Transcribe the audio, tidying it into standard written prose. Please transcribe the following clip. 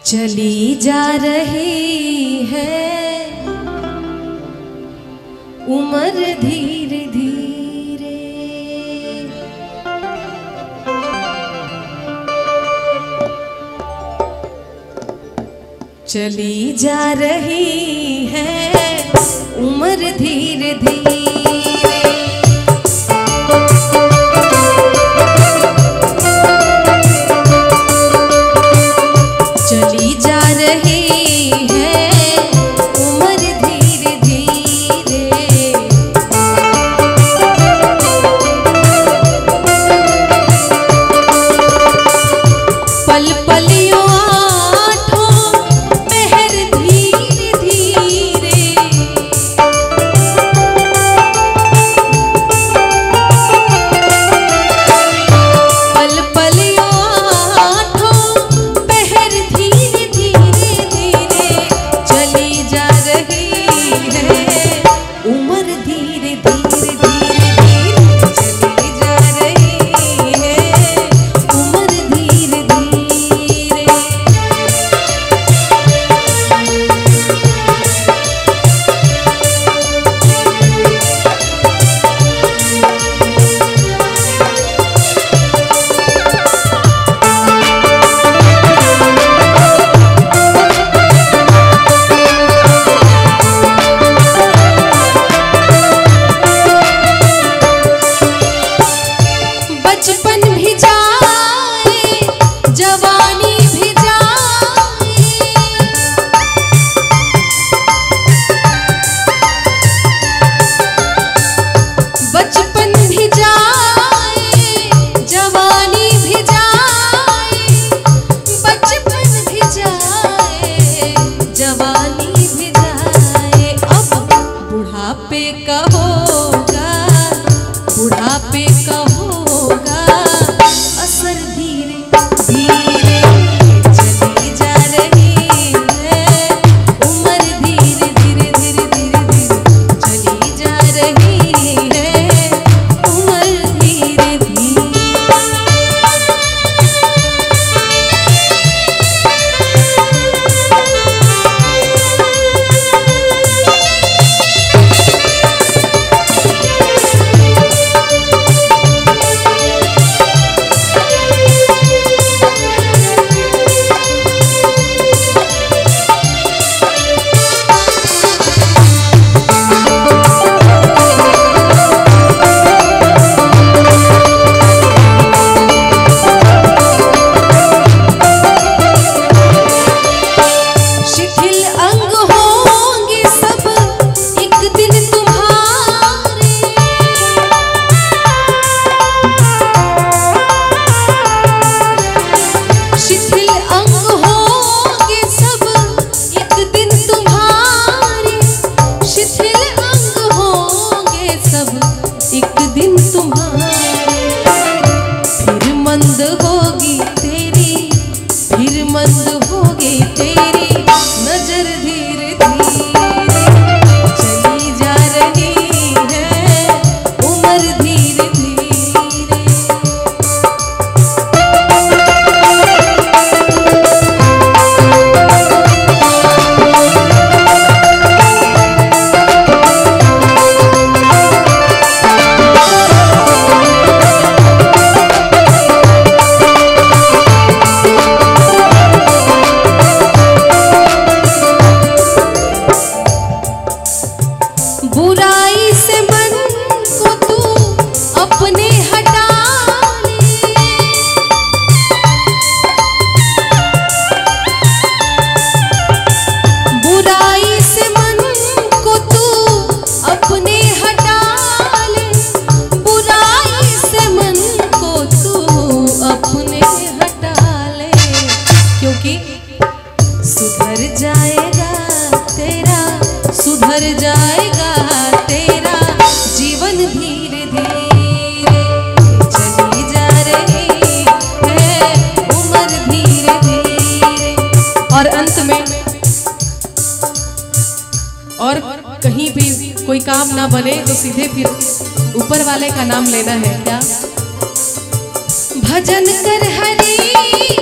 चली जा रही है उम्र धीरे धीरे, चली जा रही है उम्र धीरे धीरे। चली जा रही है उम्र धीरे धीरे, पल पलियों आठों पहर धीरे धीरे, पल पलियों आठों पहर धीरे धीरे धीरे, चली जा रही है उम्र धीरे धीरे धीरे, चली जा रही है उम्र धीरे धीरे। बचपन भी जाए जवानी भी जाए, बचपन भी जाए जवानी भी जाए, बचपन भी जाए जवानी भी जाए। अब बुढ़ापे का होगा, बुढ़ापे का होगा असर धीरे धीरे, चली जा रही है उम्र धीरे धीरे धीरे धीरे धीरे, चली जा रही है उम्र धीरे धीरे। शिथिल अंग होंगे सब एक दिन तुम्हारे, शिथिल अंग होंगे सब एक दिन तुम्हारे, शिथिल अंग होंगे सब एक दिन तुम्हारे। फिर मंद होगी तेरी, फिर मंद होगी तेरी नजर धीरे धीरे, चली जा रही है उम्र धीरे धीरे। बुराई से मन को तू अपने हटा ले, बुराई से मन को तू अपने हटा ले, बुराई से मन को तू अपने हटा ले, क्योंकि सुधर जाएगा तेरा, सुधर जाएगा तेरा जीवन धीरे धीरे, चली जा रही है उम्र धीरे धीरे। और अंत में और कहीं भी कोई काम ना बने तो सीधे फिर ऊपर वाले का नाम लेना है क्या? भजन कर हरि